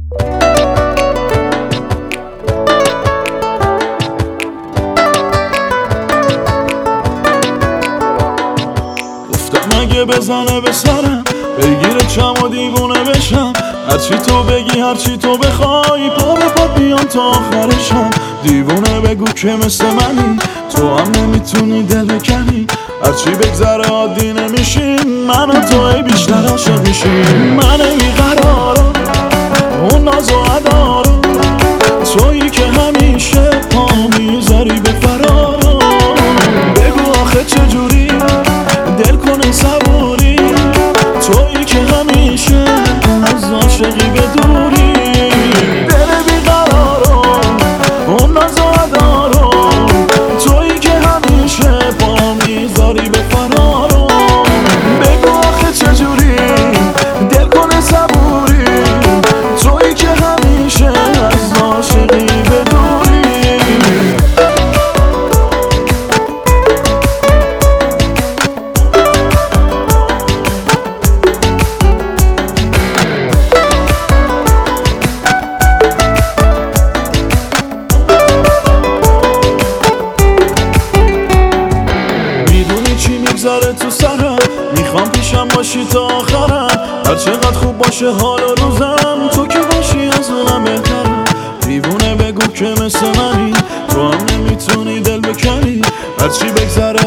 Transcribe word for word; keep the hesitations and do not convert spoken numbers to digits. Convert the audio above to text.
گفتم اگه بزنه به سرم بگیره چم و دیوونه بشم، هرچی تو بگی هرچی تو بخوای پا به پا بیام تا آخرشم. دیوونه بگو که مثل منی، تو هم نمیتونی دل بکنی، هرچی بگذره عادی نمیشیم، من و تو ای بیشتر عاشق میشیم. من بیقرارم اون ناز و عدارم، تویی که همیشه پا میذاری به فرارم. بگو آخه چجوری دل کنه صبوری، تویی که همیشه از عاشقی به دوری. دل بیقرارم اون ناز و عدارم، تویی که همیشه پا میذاری به فرارم. بگو آخه چجوری دل کنه صبوری، تویی که همیشه از عاشقی به دوری. میگذره تو سرم، میخوام پیشم باشی تا آخرم، هر چقدر خوب باشه حال و روزم، تو که باشی از اونم بهترم. دیوونه بگو که مثل منی، تو هم نمیتونی دل بکنی، هرچی بگذره